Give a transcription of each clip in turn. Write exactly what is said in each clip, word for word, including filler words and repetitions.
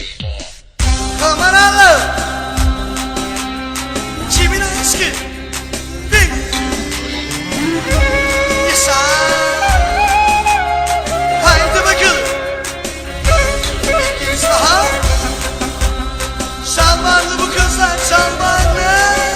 Kameralı kimin aşkı? Bir İnsan. Haydi bakalım bir kez daha. Şalvarlı bu kızlar, şalvarlı.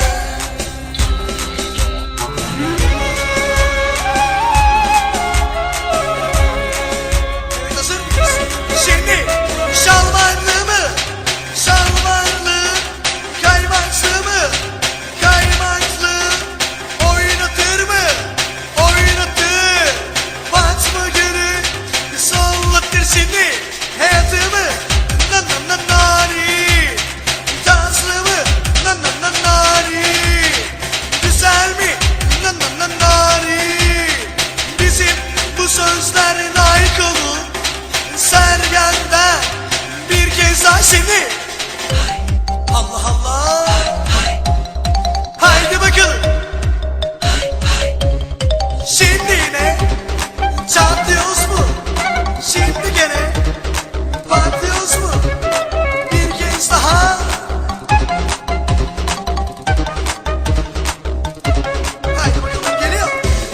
Evet, hazır mıyız? Şimdi şalvarlı mı? Şalvarlı, kaymaklı mı? Kaymaklı, oynatır mı? Oynatır. Fatma Gül'ü sallatır şimdi hayatımı. Na na na nani. Tanslı mı? Na na na nani. Güzel mi? Na na na nani. Bizim bu sözler layık olur Sergen'den bir kez daha şimdi. Allah Allah. Haydi bakalım. Şimdi ne? Çatlıyoruz mu? Şimdi gene patlıyoruz mu? Bir kez daha. Haydi bakalım, geliyor.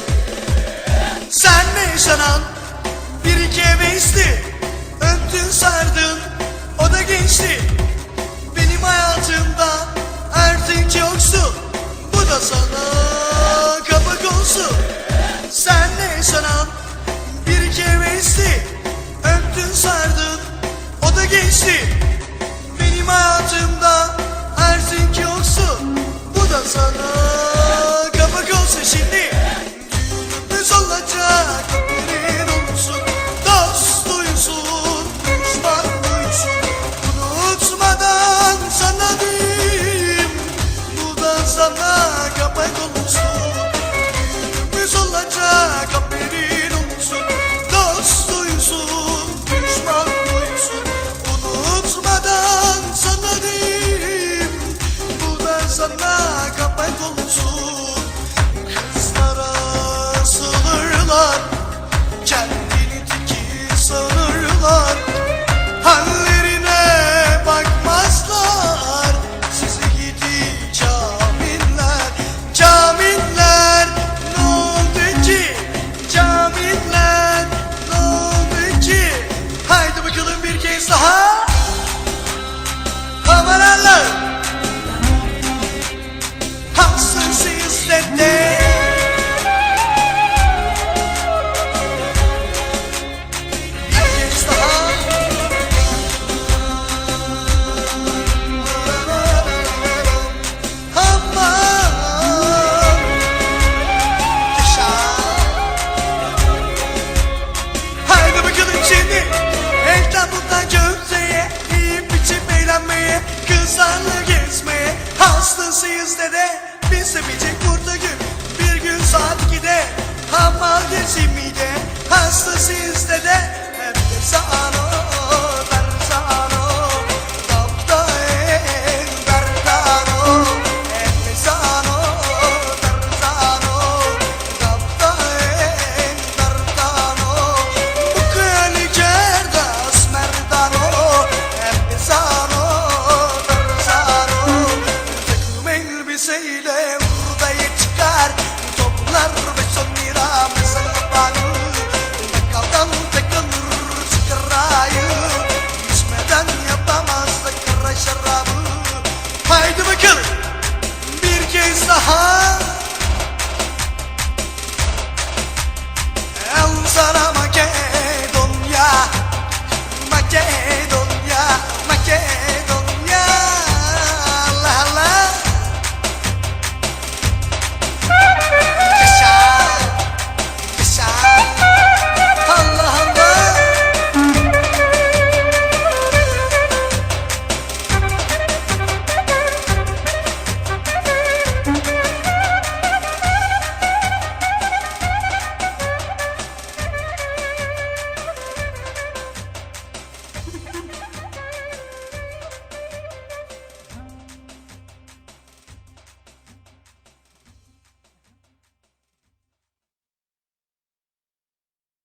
Sen ne yaşanan bir iki hevesli, öptün sardın o da geçti. Benim hayatımda artık yoksun, bu da sana kapak olsun. Sen ne yaşanan bir iki hevesli, öptün sardın o da geçti. Benim hayatımda artık yoksun, bu da sana kapak olsun. Şimdi düğünümüz olacak, haberin olsun. Dost duysun, düşman duysun. Unutmadan sana diyeyim, bu da sana kapak olsun. Düğünümüz olacak, haberin olsun. Dost duysun, düşman duysun. Unutmadan sana diyeyim, bu da sana kapak olsun. Kızlara asılırlar, kendini tiki sanırlar. Hallerine bakmazlar, sizi gidi camiller. Camiller ne oldu ki? Camiller ne oldu ki? Haydi bakalım bir kez daha. Kameralar hastasıyız dede. Bir kez daha. Aman yaşa. Haydi bakalım şimdi. Elden bundan gökteye, yiyip içip eğlenmeye, kızlarla gezmeye hastasıyız dede. Biz de bilecek burada gün, bir gün saat ikide hamal gezimide hastasıyız dede.